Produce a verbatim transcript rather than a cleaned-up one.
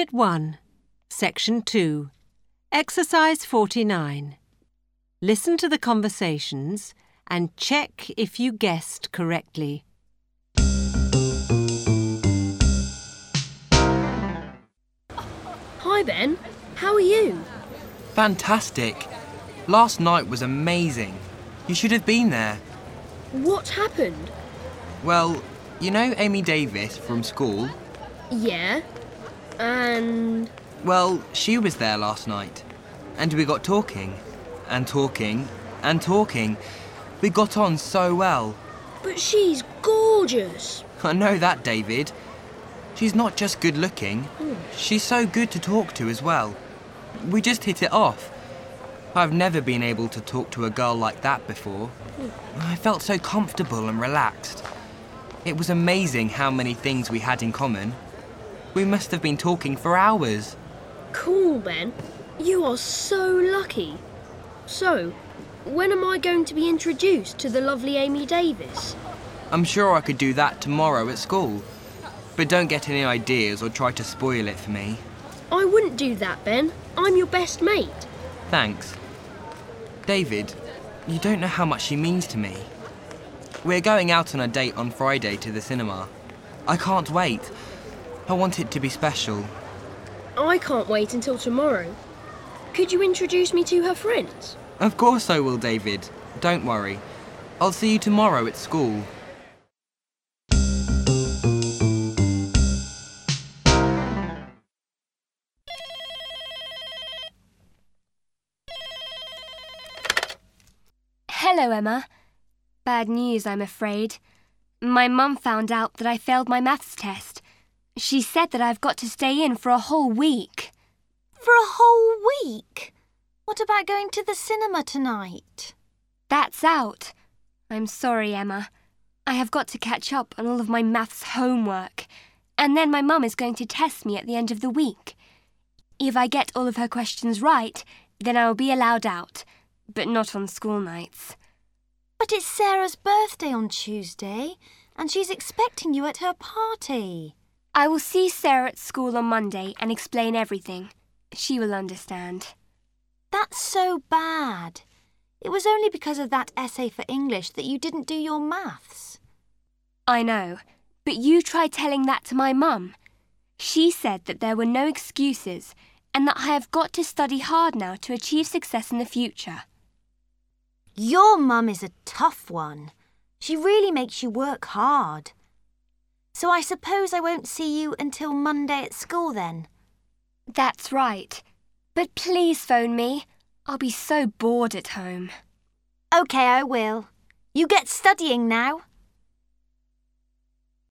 Unit one, Section two, Exercise forty-nine. Listen to the conversations and check if you guessed correctly. Hi Ben, how are you? Fantastic. Last night was amazing. You should have been there. What happened? Well, you know Amy Davis from school? Yeah, and... Well, she was there last night. And we got talking, and talking, and talking. We got on so well. But she's gorgeous. I know that, David. She's not just good looking. Mm. She's so good to talk to as well. We just hit it off. I've never been able to talk to a girl like that before. Mm. I felt so comfortable and relaxed. It was amazing how many things we had in common. We must have been talking for hours. Cool, Ben. You are so lucky. So, when am I going to be introduced to the lovely Amy Davis? I'm sure I could do that tomorrow at school. But don't get any ideas or try to spoil it for me. I wouldn't do that, Ben. I'm your best mate. Thanks. David, you don't know how much she means to me. We're going out on a date on Friday to the cinema. I can't wait. I want it to be special. I can't wait until tomorrow. Could you introduce me to her friends? Of course I will, David. Don't worry. I'll see you tomorrow at school. Hello, Emma. Bad news, I'm afraid. My mum found out that I failed my maths test. She said that I've got to stay in for a whole week. For a whole week? What about going to the cinema tonight? That's out. I'm sorry, Emma. I have got to catch up on all of my maths homework. And then my mum is going to test me at the end of the week. If I get all of her questions right, then I will be allowed out, but not on school nights. But it's Sarah's birthday on Tuesday, and she's expecting you at her party. I will see Sarah at school on Monday and explain everything. She will understand. That's so bad. It was only because of that essay for English that you didn't do your maths. I know, but you tried telling that to my mum. She said that there were no excuses and that I have got to study hard now to achieve success in the future. Your mum is a tough one. She really makes you work hard. So I suppose I won't see you until Monday at school then? That's right. But please phone me. I'll be so bored at home. OK, I will. You get studying now.